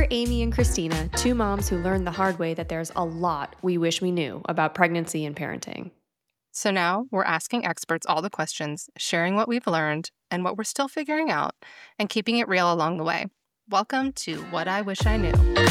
We're Amy and Christina, two moms who learned the hard way that there's a lot we wish we knew about pregnancy and parenting. So now we're asking experts all the questions, sharing what we've learned and what we're still figuring out, and keeping it real along the way. Welcome to What I Wish I Knew.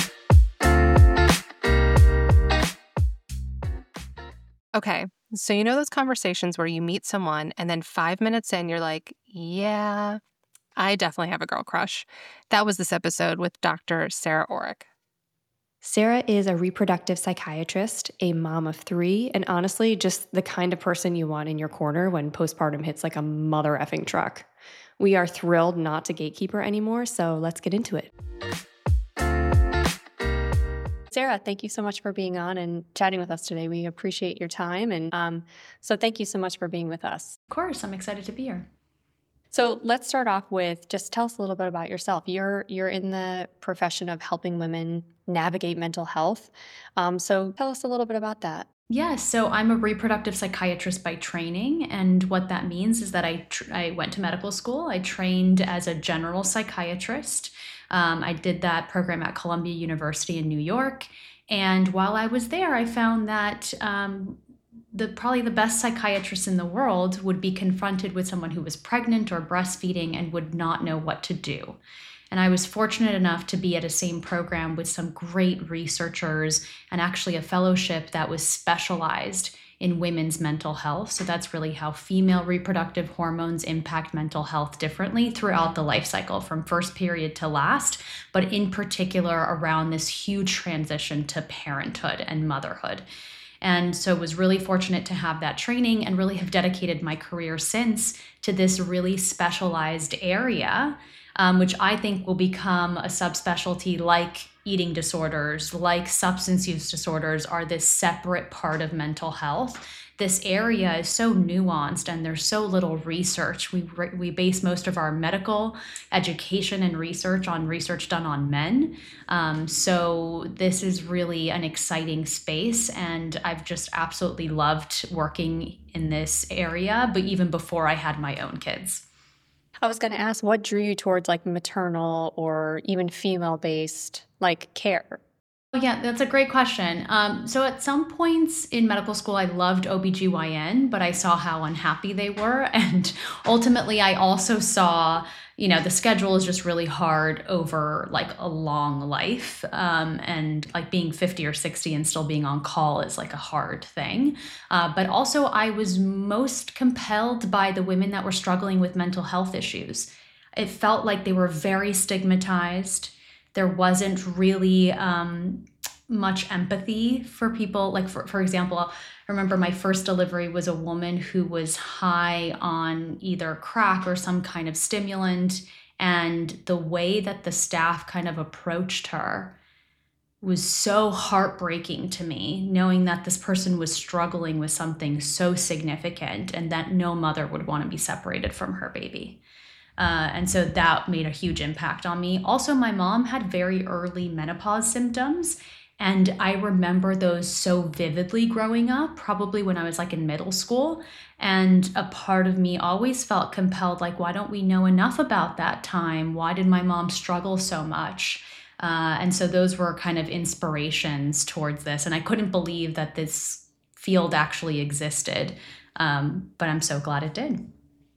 Okay, so you know those conversations where you meet someone and then 5 minutes in, you're like, yeah, I definitely have a girl crush. That was this episode with Dr. Sarah Orrick. Sarah is a reproductive psychiatrist, a mom of 3, and honestly, just the kind of person you want in your corner when postpartum hits like a mother effing truck. We are thrilled not to gatekeep her anymore, so let's get into it. Sarah, thank you so much for being on and chatting with us today. We appreciate your time, and so thank you so much for being with us. Of course, I'm excited to be here. So let's start off with just tell us a little bit about yourself. You're in the profession of helping women navigate mental health. So tell us a little bit about that. Yeah, so I'm a reproductive psychiatrist by training, and what that means is that I went to medical school. I trained as a general psychiatrist. I did that program at Columbia University in New York, and while I was there, I found that probably the best psychiatrist in the world would be confronted with someone who was pregnant or breastfeeding and would not know what to do. And I was fortunate enough to be at a same program with some great researchers and actually a fellowship that was specialized in women's mental health. So that's really how female reproductive hormones impact mental health differently throughout the life cycle, from first period to last, but in particular around this huge transition to parenthood and motherhood. And so was really fortunate to have that training and really have dedicated my career since to this really specialized area, which I think will become a subspecialty like eating disorders, like substance use disorders are this separate part of mental health. This area is so nuanced and there's so little research. We base most of our medical education and research on research done on men. So this is really an exciting space, and I've just absolutely loved working in this area, but even before I had my own kids. I was going to ask, what drew you towards like maternal or even female-based like care? Yeah, that's a great question. So at some points in medical school, I loved OBGYN, but I saw how unhappy they were. And ultimately, I also saw, the schedule is just really hard over like a long life. And like being 50 or 60 and still being on call is like a hard thing. But also I was most compelled by the women that were struggling with mental health issues. It felt like they were very stigmatized. There wasn't really much empathy for people. Like, for example, I remember my first delivery was a woman who was high on either crack or some kind of stimulant. And the way that the staff kind of approached her was so heartbreaking to me, knowing that this person was struggling with something so significant and that no mother would want to be separated from her baby. And so that made a huge impact on me. Also, my mom had very early menopause symptoms, and I remember those so vividly growing up, probably when I was like in middle school. And a part of me always felt compelled, like, why don't we know enough about that time? Why did my mom struggle so much? And so those were kind of inspirations towards this. And I couldn't believe that this field actually existed, but I'm so glad it did.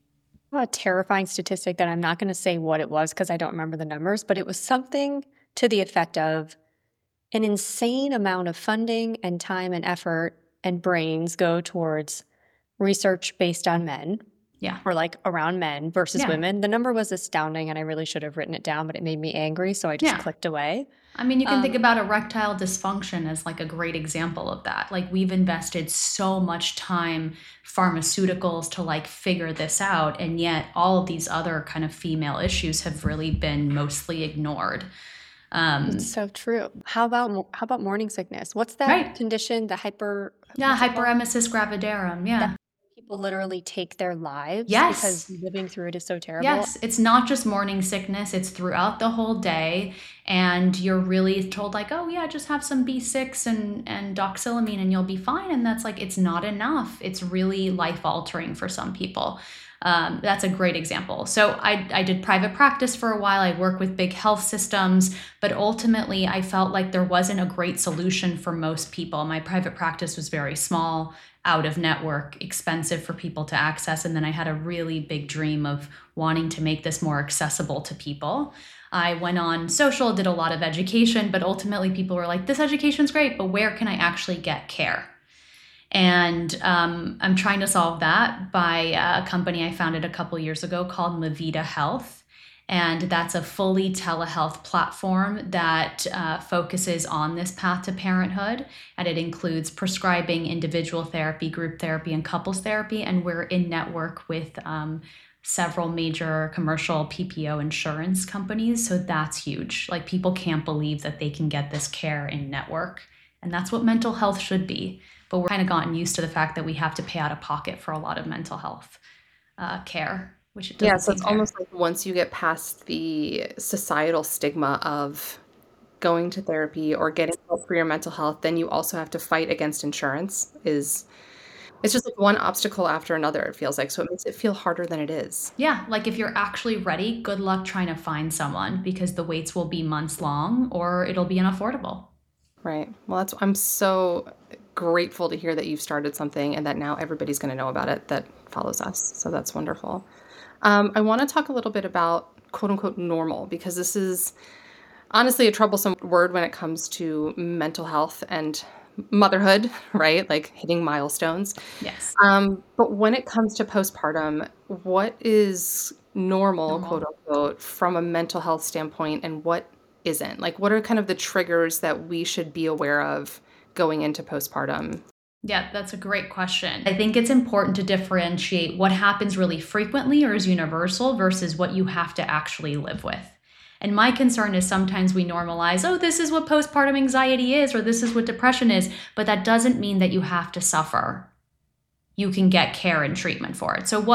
A terrifying statistic that I'm not going to say what it was because I don't remember the numbers, but it was something to the effect of an insane amount of funding and time and effort and brains go towards research based on men. Yeah. Or like around men versus women. The number was astounding and I really should have written it down, but it made me angry. So I just clicked away. I mean, you can think about erectile dysfunction as like a great example of that. Like we've invested so much time, pharmaceuticals to like figure this out. And yet all of these other kind of female issues have really been mostly ignored. It's so true. How about morning sickness? What's that condition? The hyperemesis gravidarum. Yeah. People literally take their lives because living through it is so terrible. Yes, it's not just morning sickness, it's throughout the whole day. And you're really told like, oh yeah, just have some B6 and doxylamine and you'll be fine. And that's like, it's not enough. It's really life altering for some people. That's a great example. So I did private practice for a while. I worked with big health systems, but ultimately I felt like there wasn't a great solution for most people. My private practice was very small, out of network, expensive for people to access. And then I had a really big dream of wanting to make this more accessible to people. I went on social, did a lot of education, but ultimately people were like, this education's great, but where can I actually get care? And I'm trying to solve that by a company I founded a couple years ago called Mavita Health. And that's a fully telehealth platform that focuses on this path to parenthood. And it includes prescribing, individual therapy, group therapy, and couples therapy. And we're in network with several major commercial PPO insurance companies. So that's huge. Like, people can't believe that they can get this care in network. And that's what mental health should be. But we're kind of gotten used to the fact that we have to pay out of pocket for a lot of mental health care, which it doesn't Yeah, so seem it's fair. almost like once you get past the societal stigma of going to therapy or getting help for your mental health, then you also have to fight against insurance. It's just like one obstacle after another, it feels like. So it makes it feel harder than it is. Yeah, like if you're actually ready, good luck trying to find someone, because the waits will be months long or it'll be unaffordable. Right. Well, I'm so grateful to hear that you've started something and that now everybody's going to know about it that follows us. So that's wonderful. I want to talk a little bit about quote unquote normal, because this is honestly a troublesome word when it comes to mental health and motherhood, right? Like hitting milestones. Yes. But when it comes to postpartum, what is normal, quote Normal. unquote, from a mental health standpoint, and what isn't? Like, what are kind of the triggers that we should be aware of going into postpartum? Yeah, that's a great question. I think it's important to differentiate what happens really frequently or is universal versus what you have to actually live with. And my concern is sometimes we normalize, oh, this is what postpartum anxiety is, or this is what depression is, but that doesn't mean that you have to suffer. You can get care and treatment for it. So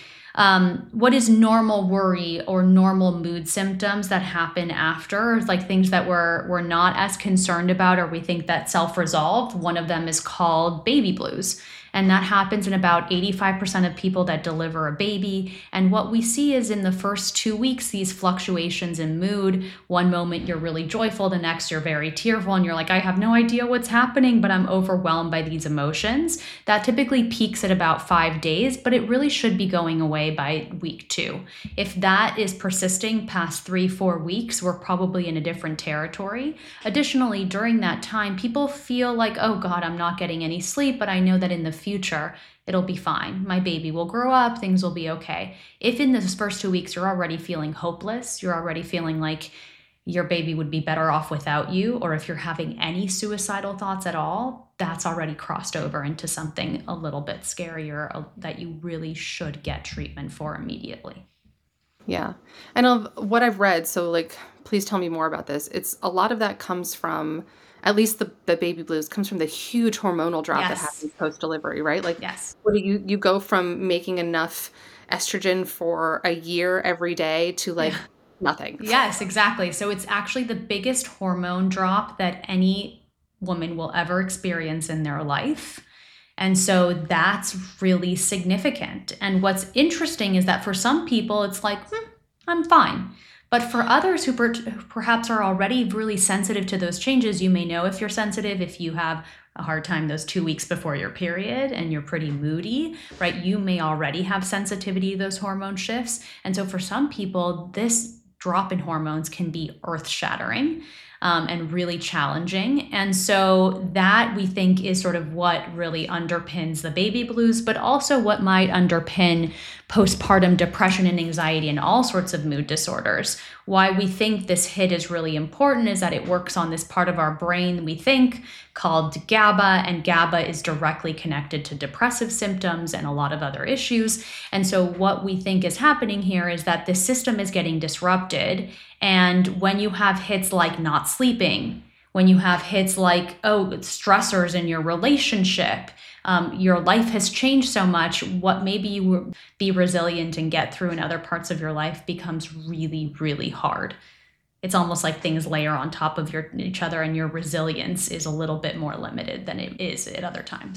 what is normal worry or normal mood symptoms that happen after, like things that we're not as concerned about or we think that self-resolved? One of them is called baby blues. And that happens in about 85% of people that deliver a baby. And what we see is in the first 2 weeks, these fluctuations in mood. One moment you're really joyful, the next you're very tearful, and you're like, I have no idea what's happening, but I'm overwhelmed by these emotions. That typically peaks at about 5 days, but it really should be going away by week 2. If that is persisting past 3-4 weeks, we're probably in a different territory. Additionally, during that time, people feel like, oh God, I'm not getting any sleep, but I know that in the future, it'll be fine. My baby will grow up, things will be okay. If in those first 2 weeks you're already feeling hopeless, you're already feeling like your baby would be better off without you, or if you're having any suicidal thoughts at all, that's already crossed over into something a little bit scarier that you really should get treatment for immediately. Yeah. And of what I've read, so like, please tell me more about this. It's a lot of that comes from, at least the baby blues comes from the huge hormonal drop that Yes. happens post-delivery, right? Like, Yes. what do you go from making enough estrogen for a year every day to like nothing. Yes, exactly. So it's actually the biggest hormone drop that any woman will ever experience in their life. And so that's really significant. And what's interesting is that for some people, it's like, I'm fine. But for others who perhaps are already really sensitive to those changes, you may know if you're sensitive, if you have a hard time those 2 weeks before your period and you're pretty moody, right? You may already have sensitivity to those hormone shifts. And so for some people, this drop in hormones can be earth-shattering. And really challenging. And so that we think is sort of what really underpins the baby blues, but also what might underpin postpartum depression and anxiety and all sorts of mood disorders. Why we think this hit is really important is that it works on this part of our brain we think called GABA, and GABA is directly connected to depressive symptoms and a lot of other issues. And so what we think is happening here is that the system is getting disrupted. And when you have hits like not sleeping, when you have hits like, stressors in your relationship, your life has changed so much, what maybe you would be resilient and get through in other parts of your life becomes really, really hard. It's almost like things layer on top of each other and your resilience is a little bit more limited than it is at other times.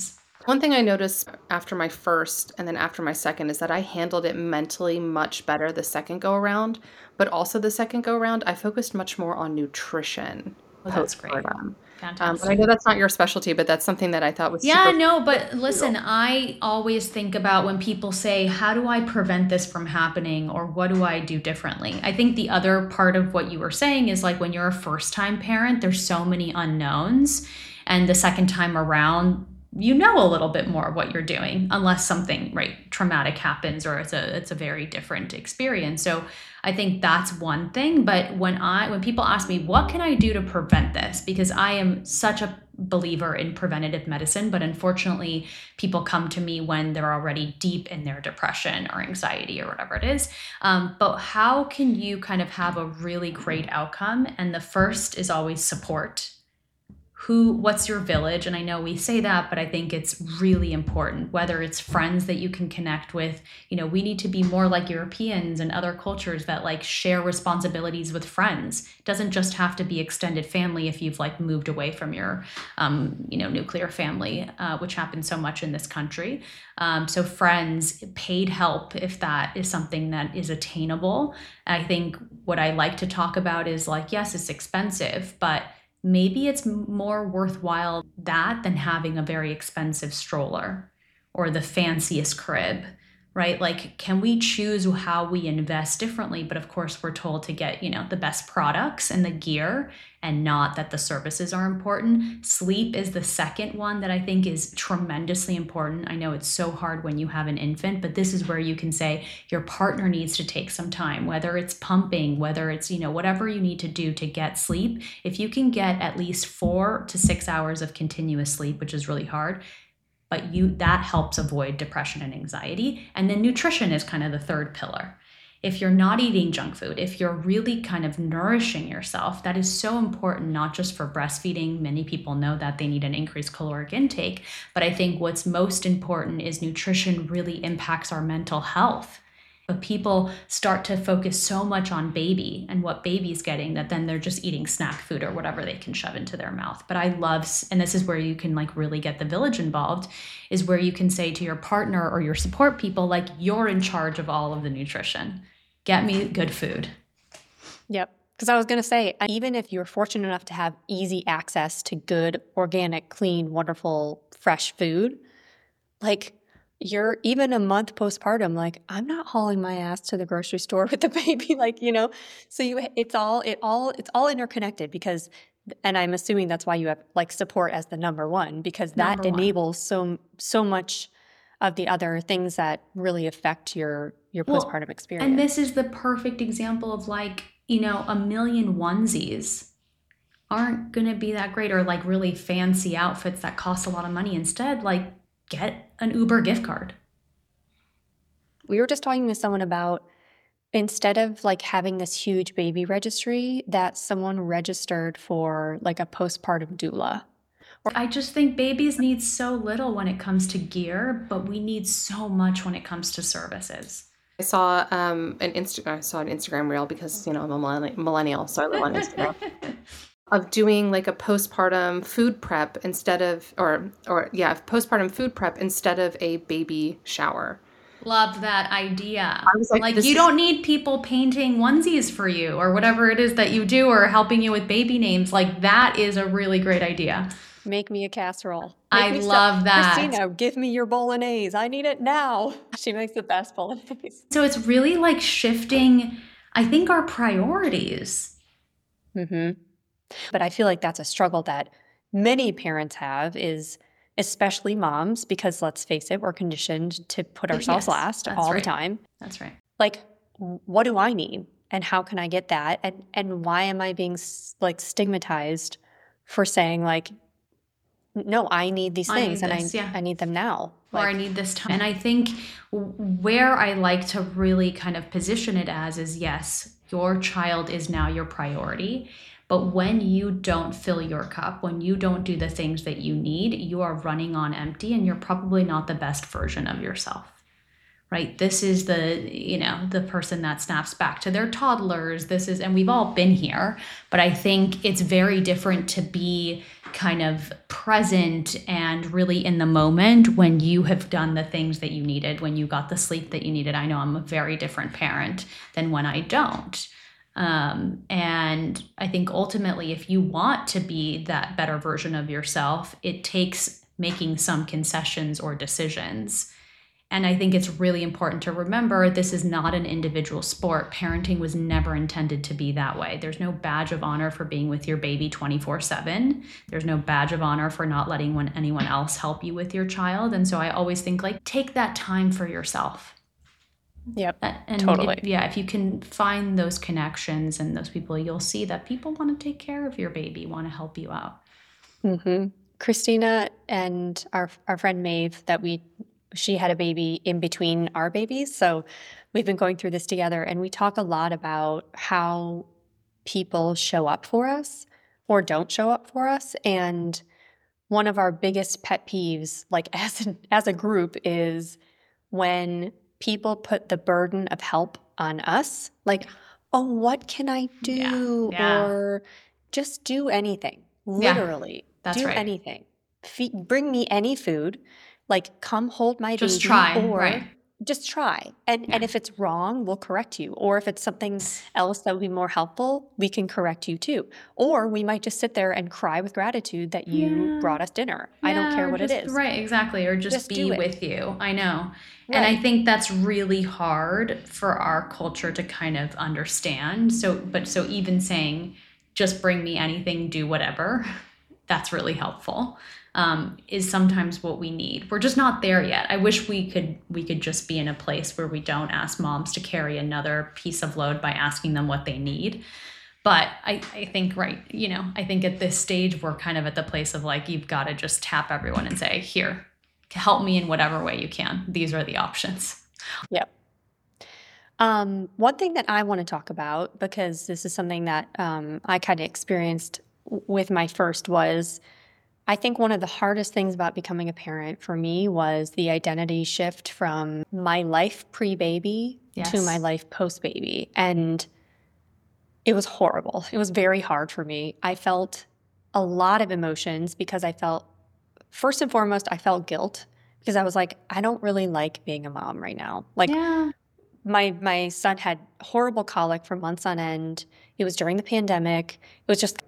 One thing I noticed after my first and then after my second is that I handled it mentally much better the second go around, but also the second go around, I focused much more on nutrition Oh, that's great. postpartum. But I Fantastic. know that's not your specialty, but that's something that I thought was Yeah, super no, but listen, vital. I always think about when people say, how do I prevent this from happening or what do I do differently? I think the other part of what you were saying is like when you're a first time parent, there's so many unknowns. And the second time around, you know a little bit more what you're doing, unless something right traumatic happens or it's a very different experience. So I think that's one thing. But when people ask me what can I do to prevent this, because I am such a believer in preventative medicine, but unfortunately people come to me when they're already deep in their depression or anxiety or whatever it is. But how can you kind of have a really great outcome? And the first is always support. What's your village? And I know we say that, but I think it's really important, whether it's friends that you can connect with. We need to be more like Europeans and other cultures that like share responsibilities with friends. It doesn't just have to be extended family if you've like moved away from your, nuclear family, which happens so much in this country. So friends, paid help, if that is something that is attainable. I think what I like to talk about is like, yes, it's expensive, but maybe it's more worthwhile that than having a very expensive stroller or the fanciest crib, right? Like, can we choose how we invest differently? But of course, we're told to get, the best products and the gear and not that the services are important. Sleep is the second one that I think is tremendously important. I know it's so hard when you have an infant, but this is where you can say your partner needs to take some time, whether it's pumping, whether it's, whatever you need to do to get sleep. If you can get at least 4 to 6 hours of continuous sleep, which is really hard, but that helps avoid depression and anxiety. And then nutrition is kind of the third pillar. If you're not eating junk food, if you're really kind of nourishing yourself, that is so important, not just for breastfeeding. Many people know that they need an increased caloric intake, but I think what's most important is nutrition really impacts our mental health. But people start to focus so much on baby and what baby's getting that then they're just eating snack food or whatever they can shove into their mouth. But I love, and this is where you can like really get the village involved, is where you can say to your partner or your support people, like, you're in charge of all of the nutrition. Get me good food. Yep. Because I was going to say, even if you're fortunate enough to have easy access to good, organic, clean, wonderful, fresh food, like you're even a month postpartum, like I'm not hauling my ass to the grocery store with the baby, so it's all interconnected because, and I'm assuming that's why you have like support as the number one, because that Number one. enables so much of the other things that really affect your postpartum experience. And this is the perfect example of like, a million onesies aren't going to be that great, or like really fancy outfits that cost a lot of money. Instead, like, get an Uber gift card. We were just talking to someone about, instead of like having this huge baby registry, that someone registered for like a postpartum doula. I just think babies need so little when it comes to gear, but we need so much when it comes to services. I saw an Instagram reel because I'm a millennial, so I live on Instagram. Of doing like a postpartum food prep instead of, postpartum food prep instead of a baby shower. Love that idea. I was like, you don't need people painting onesies for you or whatever it is that you do, or helping you with baby names. Like, that is a really great idea. Make me a casserole. I love that. Christina, give me your bolognese. I need it now. She makes the best bolognese. So it's really like shifting, I think, our priorities. Mm-hmm. But I feel like that's a struggle that many parents have, is especially moms, because let's face it, we're conditioned to put ourselves last all the time. That's right. Like, what do I need? And how can I get that? And why am I being like stigmatized for saying like, no, I need these things I need them now. Or I need this time. And I think where I like to really kind of position it as is, yes, your child is now your priority. But when you don't fill your cup, when you don't do the things that you need, you are running on empty and you're probably not the best version of yourself. Right? This is the person that snaps back to their toddlers. And we've all been here, but I think it's very different to be kind of present and really in the moment when you have done the things that you needed, when you got the sleep that you needed. I know I'm a very different parent than when I don't. And I think ultimately, if you want to be that better version of yourself, it takes making some concessions or decisions. And I think it's really important to remember this is not an individual sport. Parenting was never intended to be that way. There's no badge of honor for being with your baby 24/7. There's no badge of honor for not letting anyone else help you with your child. And so I always think, like, take that time for yourself. Yep, And totally. if you can find those connections and those people, you'll see that people want to take care of your baby, want to help you out. Christina and our friend Maeve, she had a baby in between our babies. So we've been going through this together, and we talk a lot about how people show up for us or don't show up for us. And one of our biggest pet peeves, like as a group, is when people put the burden of help on us. Like, oh, what can I do? Yeah. Or just do anything. Yeah, Literally, that's do right. anything. Bring me any food. Like, come hold my Just baby, try, or right. just try. And Yeah. if it's wrong, we'll correct you. Or if it's something else that would be more helpful, we can correct you too. Or we might just sit there and cry with gratitude that you Yeah. brought us dinner. I don't care or what it just- is. Right, exactly. Or just Just do be it. with you. I know. And I Right. think that's really hard for our culture to kind of understand. So even saying, just bring me anything, do whatever, that's really helpful. Is sometimes what we need. We're just not there yet. I wish we could just be in a place where we don't ask moms to carry another piece of load by asking them what they need. But I think, right, I think at this stage, we're kind of at the place of like, you've got to just tap everyone and say, here, help me in whatever way you can. These are the options. Yep. One thing that I want to talk about, because this is something that I kind of experienced with my first, was I think one of the hardest things about becoming a parent for me was the identity shift from my life pre-baby to my life post-baby. And it was horrible. It was very hard for me. I felt a lot of emotions because first and foremost, I felt guilt because I was like, I don't really like being a mom right now. Like, Yeah. my son had horrible colic for months on end. It was during the pandemic. It was just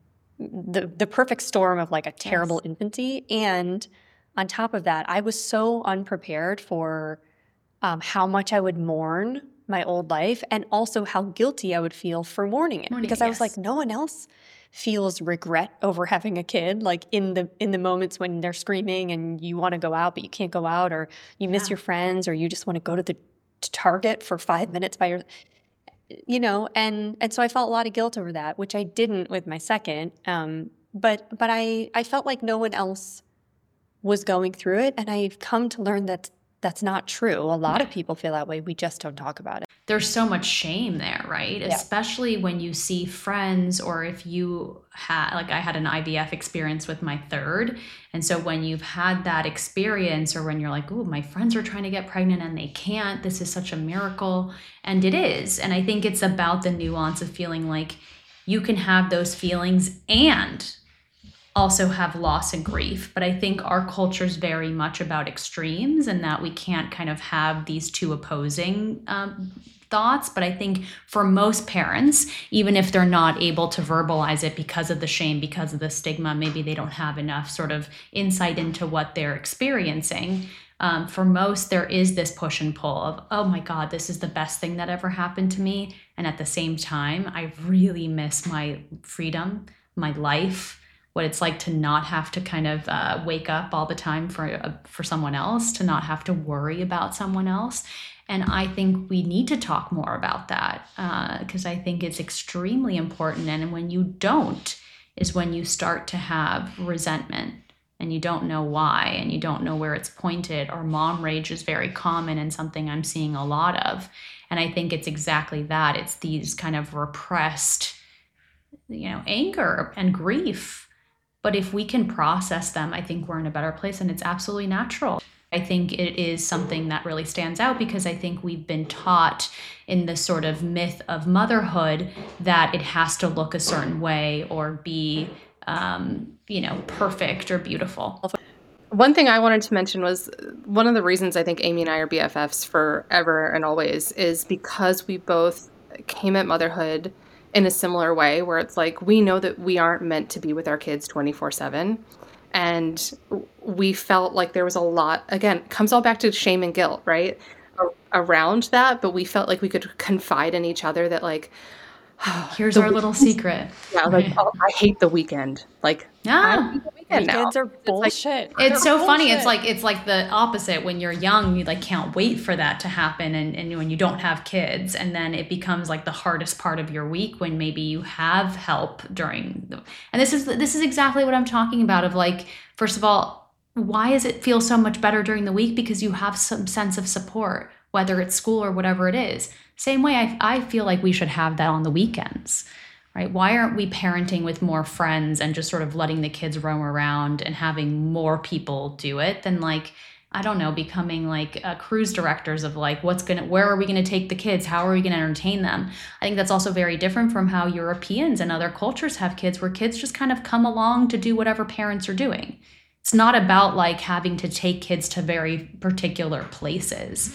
the perfect storm of like a terrible infancy. And on top of that, I was so unprepared for how much I would mourn my old life, and also how guilty I would feel for mourning it. Because I was like, no one else feels regret over having a kid, like in the moments when they're screaming and you want to go out but you can't go out, or you miss your friends, or you just want to go to Target for 5 minutes by your, and so I felt a lot of guilt over that, which I didn't with my second. But I felt like no one else was going through it, and I've come to learn that that's not true. A lot of people feel that way. We just don't talk about it. There's so much shame there, right? Yeah. Especially when you see friends, or if you had, like I had an IVF experience with my third. And so when you've had that experience, or when you're like, oh, my friends are trying to get pregnant and they can't, this is such a miracle. And it is. And I think it's about the nuance of feeling like you can have those feelings and also have loss and grief. But I think our culture is very much about extremes, and that we can't kind of have these two opposing thoughts. But I think for most parents, even if they're not able to verbalize it because of the shame, because of the stigma, maybe they don't have enough sort of insight into what they're experiencing. For most, there is this push and pull of, oh my God, this is the best thing that ever happened to me. And at the same time, I really miss my freedom, my life, what it's like to not have to kind of wake up all the time for someone else, to not have to worry about someone else. And I think we need to talk more about that, because I think it's extremely important. And when you don't, is when you start to have resentment, and you don't know why, and you don't know where it's pointed. Or mom rage is very common and something I'm seeing a lot of. And I think it's exactly that. It's these kind of repressed, anger and grief. But if we can process them, I think we're in a better place, and it's absolutely natural. I think it is something that really stands out, because I think we've been taught in this sort of myth of motherhood that it has to look a certain way or be perfect or beautiful. One thing I wanted to mention was one of the reasons I think Amy and I are BFFs forever and always is because we both came at motherhood in a similar way, where it's like we know that we aren't meant to be with our kids 24/7. And we felt like there was a lot, again, it comes all back to shame and guilt, right? Around that, but we felt like we could confide in each other that like, Here's the our little secret. yeah, like, oh, I hate the weekend. Like, I Ah, hate the weekend now. Weekends are It's like, bullshit. it's They're so funny. bullshit. It's like the opposite. When you're young, you like can't wait for that to happen, and when you don't have kids, and then it becomes like the hardest part of your week when maybe you have help during the, and this is exactly what I'm talking about. Of like, first of all, why does it feel so much better during the week? Because you have some sense of support, whether it's school or whatever it is. Same way, I feel like we should have that on the weekends. Right? Why aren't we parenting with more friends and just sort of letting the kids roam around and having more people do it than like, I don't know, becoming like cruise directors of like, where are we going to take the kids? How are we going to entertain them? I think that's also very different from how Europeans and other cultures have kids, where kids just kind of come along to do whatever parents are doing. It's not about like having to take kids to very particular places.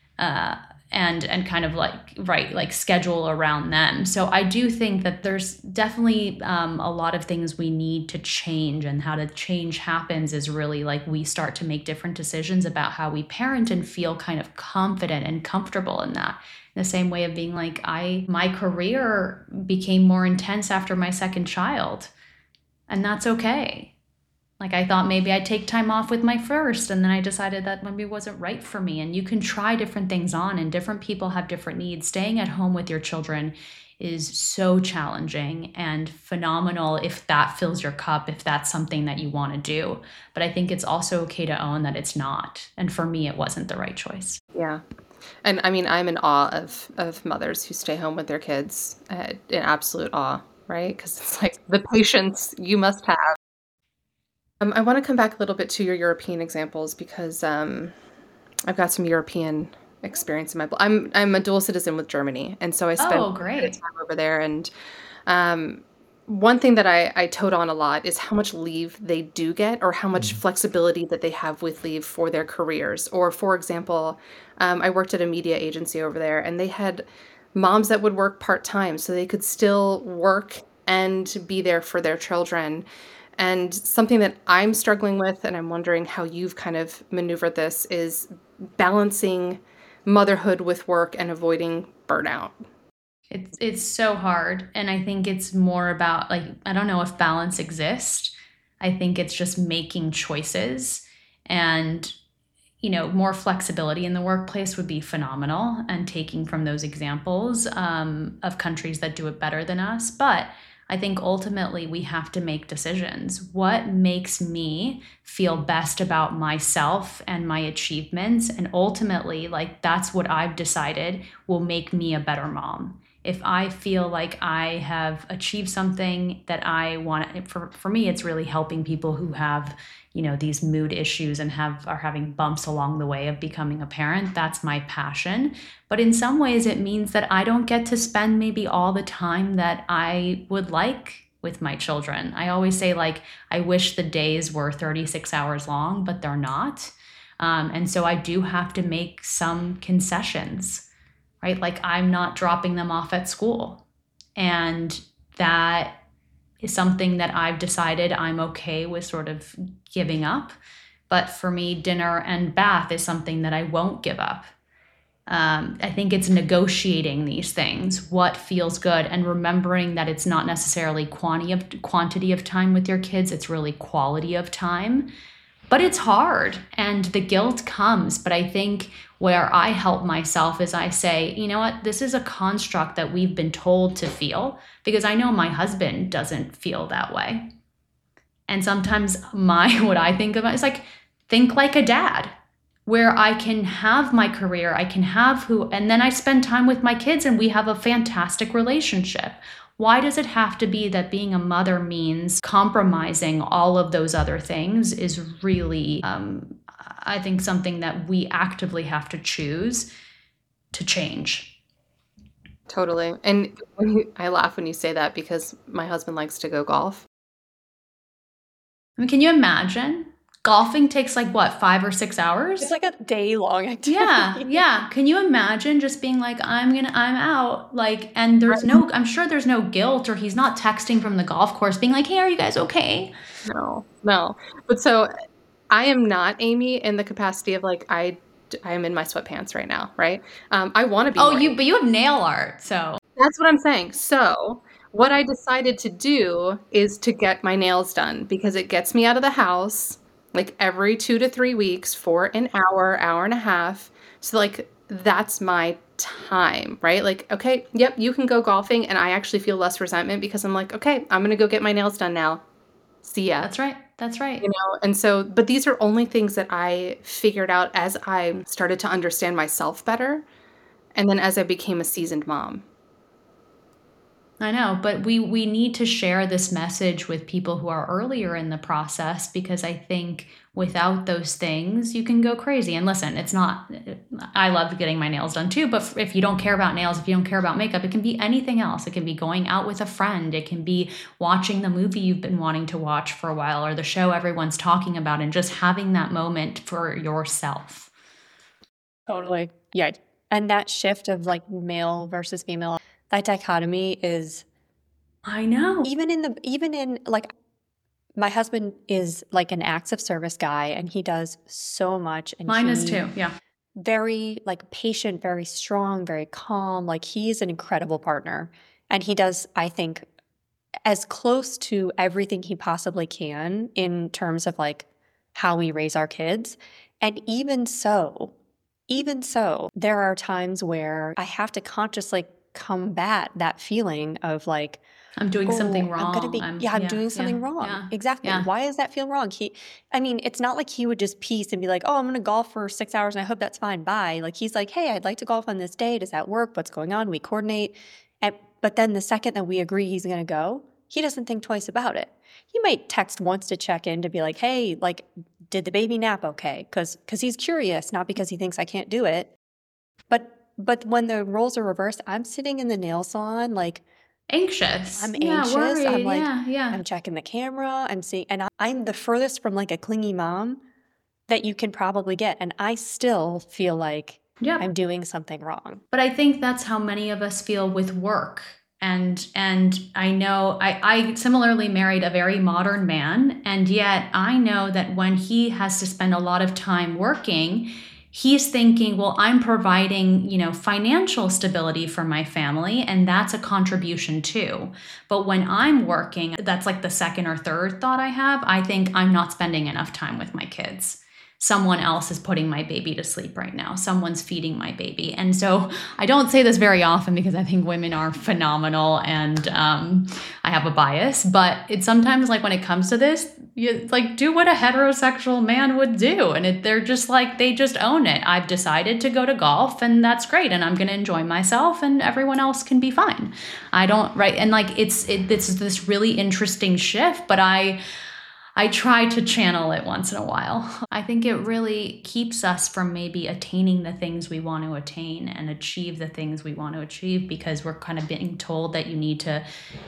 And kind of like schedule around them. So I do think that there's definitely a lot of things we need to change, and how the change happens is really like we start to make different decisions about how we parent and feel kind of confident and comfortable in that. In the same way of being like, my career became more intense after my second child, and that's okay. Like I thought maybe I'd take time off with my first, and then I decided that maybe it wasn't right for me. And you can try different things on, and different people have different needs. Staying at home with your children is so challenging and phenomenal if that fills your cup, if that's something that you want to do. But I think it's also okay to own that it's not. And for me, it wasn't the right choice. yeah. And I mean, I'm in awe of mothers who stay home with their kids, in absolute awe, right? Because it's like the patience you must have. I want to come back a little bit to your European examples, because I've got some European experience in my. I'm a dual citizen with Germany, and so I spent a bit Great. of time over there. And one thing that I toed on a lot is how much leave they do get, or how much flexibility that they have with leave for their careers. Or, for example, I worked at a media agency over there, and they had moms that would work part-time so they could still work and be there for their children. And something that I'm struggling with, and I'm wondering how you've kind of maneuvered this, is balancing motherhood with work and avoiding burnout. It's so hard. And I think it's more about like, I don't know if balance exists. I think it's just making choices, and more flexibility in the workplace would be phenomenal, and taking from those examples of countries that do it better than us. But I think ultimately we have to make decisions. What makes me feel best about myself and my achievements? And ultimately, like that's what I've decided will make me a better mom. If I feel like I have achieved something that I want, for me, it's really helping people who have, these mood issues and are having bumps along the way of becoming a parent. That's my passion. But in some ways, it means that I don't get to spend maybe all the time that I would like with my children. I always say, like, I wish the days were 36 hours long, but they're not. And so I do have to make some concessions. Right? Like I'm not dropping them off at school. And that is something that I've decided I'm okay with sort of giving up. But for me, dinner and bath is something that I won't give up. I think it's negotiating these things, what feels good, and remembering that it's not necessarily quantity of time with your kids, it's really quality of time. But it's hard, and the guilt comes. But I think where I help myself is I say, you know what, this is a construct that we've been told to feel, because I know my husband doesn't feel that way. And sometimes what I think about is like, think like a dad, where I can have my career, I can have and then I spend time with my kids and we have a fantastic relationship. Why does it have to be that being a mother means compromising all of those other things is really, I think, something that we actively have to choose to change. Totally. And I laugh when you say that, because my husband likes to go golf. I mean, can you imagine? Golfing takes like what, 5 or 6 hours? It's like a day-long activity. Yeah. Can you imagine just being like, I'm out, like, and there's I'm sure there's no guilt, or he's not texting from the golf course being like, hey, are you guys okay? No. But so I am not Amy in the capacity of like, I am in my sweatpants right now, right? I want to be. But you have nail art, so. That's what I'm saying. So what I decided to do is to get my nails done, because it gets me out of the house like every 2 to 3 weeks for an hour and a half. So like that's my time, right? Like, okay, yep, you can go golfing, and I actually feel less resentment because I'm like, okay, I'm going to go get my nails done now. See ya. That's right. You know, and so, but these are only things that I figured out as I started to understand myself better, and then as I became a seasoned mom. I know, but we need to share this message with people who are earlier in the process, because I think without those things, you can go crazy. And listen, it's not, I love getting my nails done too, but if you don't care about nails, if you don't care about makeup, it can be anything else. It can be going out with a friend. It can be watching the movie you've been wanting to watch for a while, or the show everyone's talking about, and just having that moment for yourself. Totally. Yeah. And that shift of like male versus female, that dichotomy is, I know. even in like, my husband is like an acts of service guy, and he does so much. And mine is too. Yeah. Very like patient, very strong, very calm. Like, he's an incredible partner, and he does, I think, as close to everything he possibly can in terms of like how we raise our kids. And even so, there are times where I have to consciously combat that feeling of like, I'm doing something wrong. I'm doing something wrong. Yeah, exactly. yeah. Why does that feel wrong? It's not like he would just peace and be like, oh, I'm going to golf for 6 hours and I hope that's fine. Bye. Like, he's like, hey, I'd like to golf on this day. Does that work? What's going on? We coordinate. But then the second that we agree he's going to go, he doesn't think twice about it. He might text once to check in to be like, hey, like, did the baby nap okay? Because he's curious, not because he thinks I can't do it. But when the roles are reversed, I'm sitting in the nail salon like anxious. I'm anxious. Worried. I'm like, yeah. I'm checking the camera. I'm seeing, and I'm the furthest from like a clingy mom that you can probably get. And I still feel like I'm doing something wrong. But I think that's how many of us feel with work. And I know I similarly married a very modern man. And yet I know that when he has to spend a lot of time working, he's thinking, well, I'm providing, financial stability for my family, and that's a contribution too. But when I'm working, that's like the second or third thought I have. I think I'm not spending enough time with my kids. Someone else is putting my baby to sleep right now. Someone's feeding my baby. And so I don't say this very often because I think women are phenomenal and I have a bias, but it's sometimes like when it comes to this, you like do what a heterosexual man would do. And they're just like, they just own it. I've decided to go to golf and that's great. And I'm going to enjoy myself and everyone else can be fine. And like, it's this really interesting shift, but I try to channel it once in a while. I think it really keeps us from maybe attaining the things we want to attain and achieve the things we want to achieve, because we're kind of being told that you need to,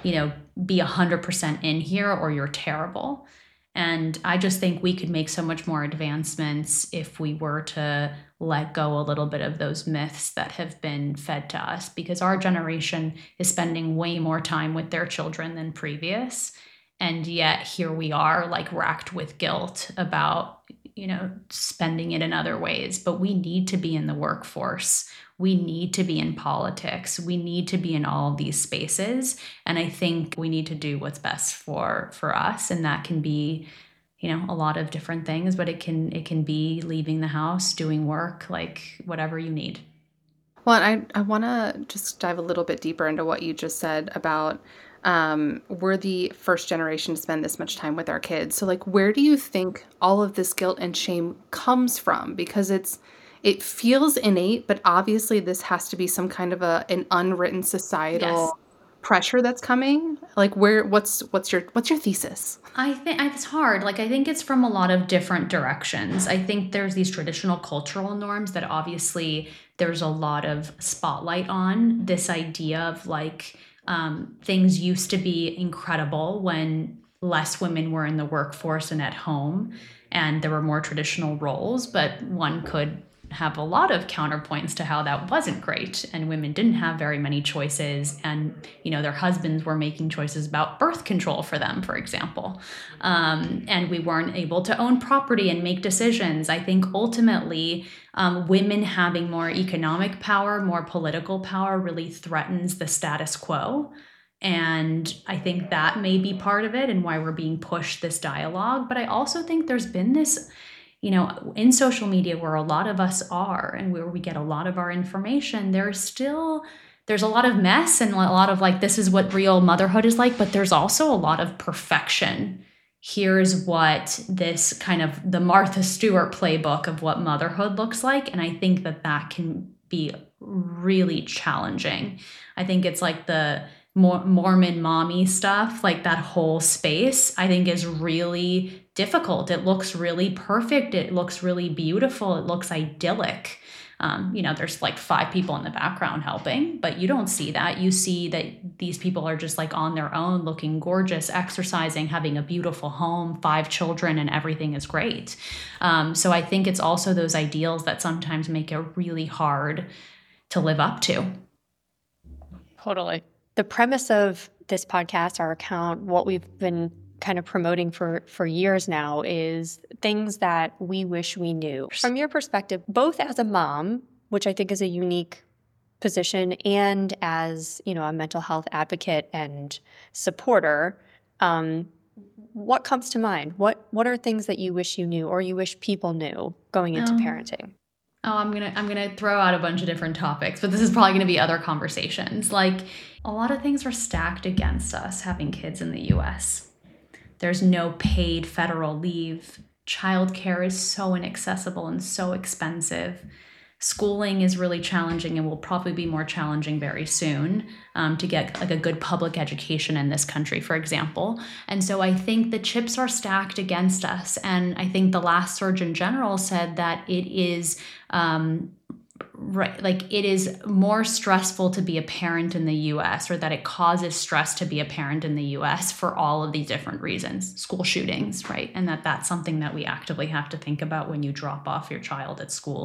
be 100% in here or you're terrible. And I just think we could make so much more advancements if we were to let go a little bit of those myths that have been fed to us, because our generation is spending way more time with their children than previous. And yet here we are, like, racked with guilt about, spending it in other ways. But we need to be in the workforce. We need to be in politics. We need to be in all of these spaces. And I think we need to do what's best for us. And that can be, a lot of different things, but it can be leaving the house, doing work, like whatever you need. Well, I want to just dive a little bit deeper into what you just said about we're the first generation to spend this much time with our kids. So like, where do you think all of this guilt and shame comes from? Because it feels innate, but obviously this has to be some kind of an unwritten societal pressure that's coming. Like, what's your thesis? I think it's hard. Like, I think it's from a lot of different directions. I think there's these traditional cultural norms that obviously there's a lot of spotlight on. This idea of like, things used to be incredible when less women were in the workforce and at home, and there were more traditional roles, but one could have a lot of counterpoints to how that wasn't great, and women didn't have very many choices, and their husbands were making choices about birth control for them, for example, and we weren't able to own property and make decisions. I think ultimately women having more economic power, more political power really threatens the status quo. And I think that may be part of it and why we're being pushed this dialogue. But I also think there's been this, in social media where a lot of us are and where we get a lot of our information, there's a lot of mess and a lot of like, this is what real motherhood is like, but there's also a lot of perfection. Here's what this kind of the Martha Stewart playbook of what motherhood looks like. And I think that can be really challenging. I think it's like the Mormon mommy stuff, like that whole space, I think is really difficult. It looks really perfect. It looks really beautiful. It looks idyllic. There's like 5 people in the background helping, but you don't see that. You see that these people are just like on their own, looking gorgeous, exercising, having a beautiful home, 5 children, and everything is great. So I think it's also those ideals that sometimes make it really hard to live up to. Totally. The premise of this podcast, our account, what we've been kind of promoting for years now is things that we wish we knew. From your perspective, both as a mom, which I think is a unique position, and as, a mental health advocate and supporter, what comes to mind? What are things that you wish you knew or you wish people knew going into parenting? Oh, I'm gonna throw out a bunch of different topics, but this is probably gonna be other conversations. Like, a lot of things are stacked against us having kids in the US. There's no paid federal leave. Childcare is so inaccessible and so expensive. Schooling is really challenging and will probably be more challenging very soon to get like a good public education in this country, for example. And so I think the chips are stacked against us. And I think the last Surgeon General said that it is it is more stressful to be a parent in the US, or that it causes stress to be a parent in the US for all of these different reasons, school shootings, right? And that's something that we actively have to think about when you drop off your child at school.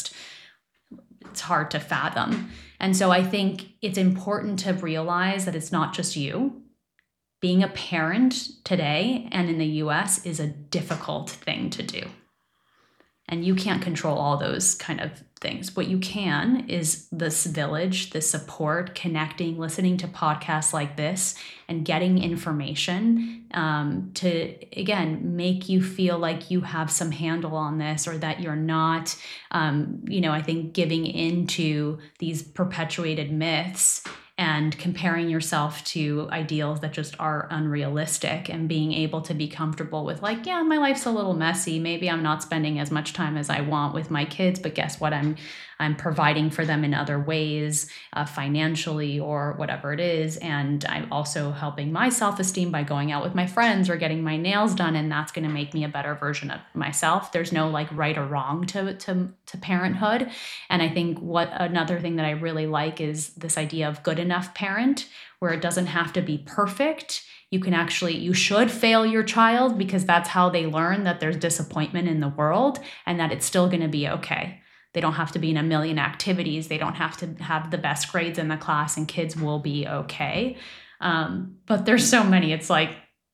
It's hard to fathom. And so I think it's important to realize that it's not just you. Being a parent today and in the US is a difficult thing to do. And you can't control all those kind of things. What you can is this village, this support, connecting, listening to podcasts like this, and getting information to, again, make you feel like you have some handle on this, or that you're not, I think giving into these perpetuated myths and comparing yourself to ideals that just are unrealistic, and being able to be comfortable with like, yeah, my life's a little messy. Maybe I'm not spending as much time as I want with my kids, but guess what? I'm providing for them in other ways, financially or whatever it is. And I'm also helping my self-esteem by going out with my friends or getting my nails done. And that's going to make me a better version of myself. There's no like right or wrong to parenthood. And I think another thing that I really like is this idea of good enough parent, where it doesn't have to be perfect. You should fail your child, because that's how they learn that there's disappointment in the world and that it's still going to be okay. They don't have to be in a million activities. They don't have to have the best grades in the class, and kids will be okay. But there's so many. It's like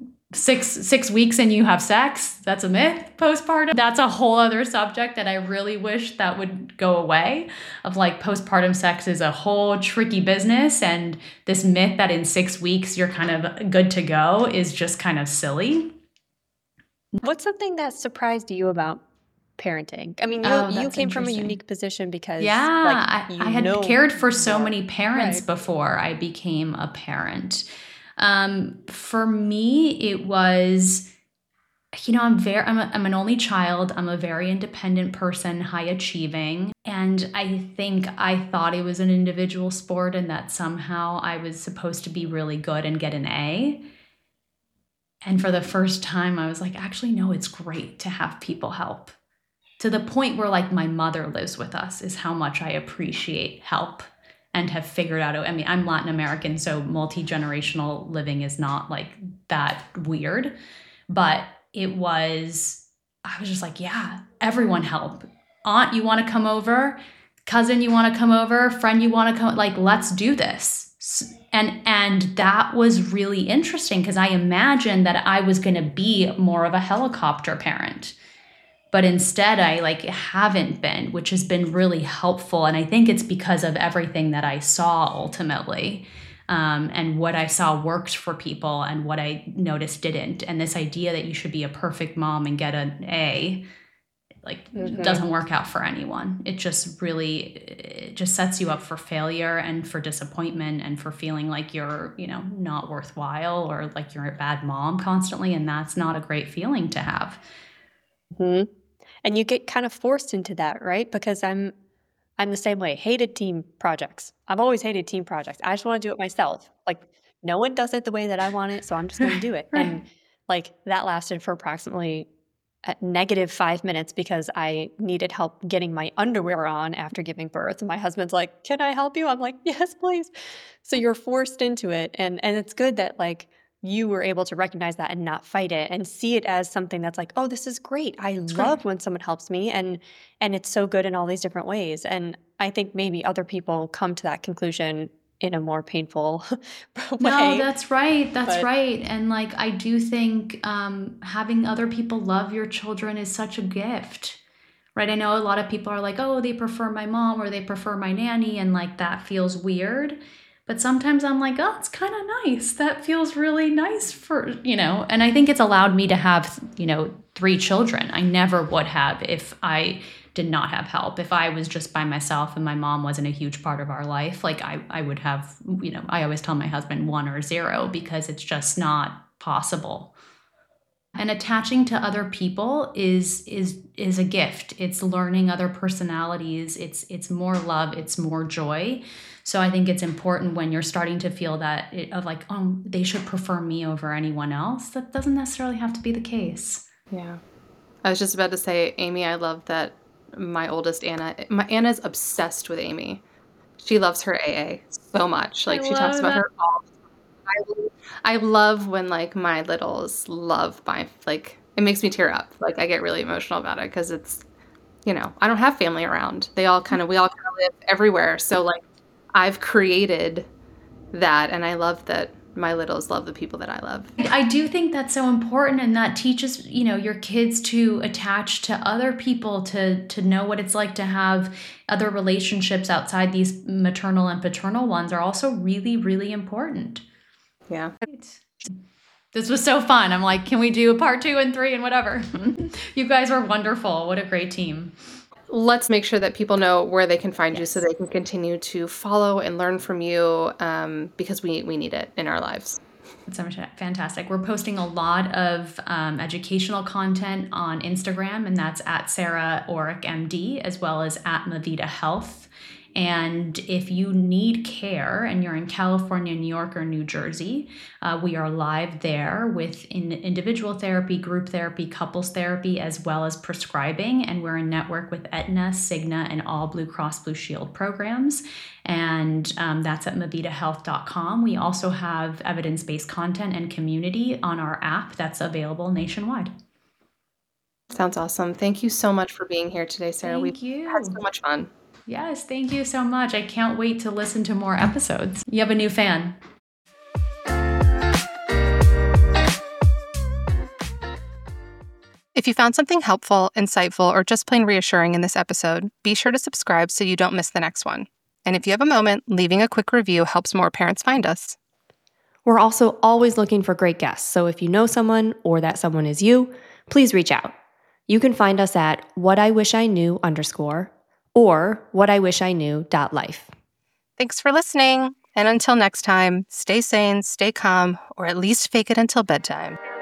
6 weeks and you have sex. That's a myth. Postpartum. That's a whole other subject that I really wish that would go away, of like postpartum sex is a whole tricky business. And this myth that in 6 weeks you're kind of good to go is just kind of silly. What's something that surprised you about parenting? I mean, you came from a unique position because I had cared for so many parents before I became a parent. For me, it was, I'm an only child. I'm a very independent person, high achieving. And I think I thought it was an individual sport, and that somehow I was supposed to be really good and get an A. And for the first time, I was like, actually, no, it's great to have people help. To the point where like my mother lives with us is how much I appreciate help and have figured out, I mean, I'm Latin American, so multi-generational living is not like that weird, but I was just like, yeah, everyone help. Aunt, you want to come over? Cousin, you want to come over? Friend, you want to come? Like, let's do this. And that was really interesting because I imagined that I was going to be more of a helicopter parent. But instead, I haven't been, which has been really helpful. And I think it's because of everything that I saw ultimately, and what I saw worked for people and what I noticed didn't. And this idea that you should be a perfect mom and get an A, doesn't work out for anyone. It just sets you up for failure and for disappointment and for feeling like you're, not worthwhile or like you're a bad mom constantly. And that's not a great feeling to have. Mm-hmm. And you get kind of forced into that, right? Because I'm the same way. Hated team projects. I've always hated team projects. I just want to do it myself. Like, no one does it the way that I want it, so I'm just going to do it. Right. And that lasted for approximately -5 minutes because I needed help getting my underwear on after giving birth. And my husband's like, "Can I help you?" I'm like, "Yes, please." So you're forced into it. And it's good that you were able to recognize that and not fight it and see it as something that's like, oh, this is great. I love when someone helps me, and it's so good in all these different ways. And I think maybe other people come to that conclusion in a more painful way. No, that's right. That's right. And I do think having other people love your children is such a gift, right? I know a lot of people are like, oh, they prefer my mom or they prefer my nanny, and that feels weird. But sometimes I'm like, oh, it's kind of nice. That feels really nice for, and I think it's allowed me to have, 3 children. I never would have if I did not have help. If I was just by myself and my mom wasn't a huge part of our life, I would have, I always tell my husband 1 or 0 because it's just not possible. And attaching to other people is a gift. It's learning other personalities. It's more love. It's more joy. So I think it's important when you're starting to feel that they should prefer me over anyone else. That doesn't necessarily have to be the case. Yeah. I was just about to say, Amy, I love that my oldest Anna's obsessed with Amy. She loves her AA so much. She talks about her all the time. I love when my littles love it makes me tear up. I get really emotional about it because it's, I don't have family around. We all kind of live everywhere. So I've created that, and I love that my littles love the people that I love. I do think that's so important, and that teaches, your kids to attach to other people, to know what it's like to have other relationships outside these maternal and paternal ones are also really, really important. Yeah. This was so fun. I'm like, can we do a part 2 and 3 and whatever? You guys are wonderful. What a great team. Let's make sure that people know where they can find you so they can continue to follow and learn from you, because we need it in our lives. It's fantastic. We're posting a lot of educational content on Instagram, and that's at Sarah Orrick MD, as well as at Mavita Health. And if you need care and you're in California, New York, or New Jersey, we are live there with individual therapy, group therapy, couples therapy, as well as prescribing. And we're in network with Aetna, Cigna, and all Blue Cross Blue Shield programs. And that's at mavitahealth.com. We also have evidence-based content and community on our app that's available nationwide. Sounds awesome. Thank you so much for being here today, Sarah. We've had so much fun. Yes, thank you so much. I can't wait to listen to more episodes. You have a new fan. If you found something helpful, insightful, or just plain reassuring in this episode, be sure to subscribe so you don't miss the next one. And if you have a moment, leaving a quick review helps more parents find us. We're also always looking for great guests, so if you know someone or that someone is you, please reach out. You can find us at whatiwishiknew_ or whatiwishiknew.life. Thanks for listening. And until next time, stay sane, stay calm, or at least fake it until bedtime.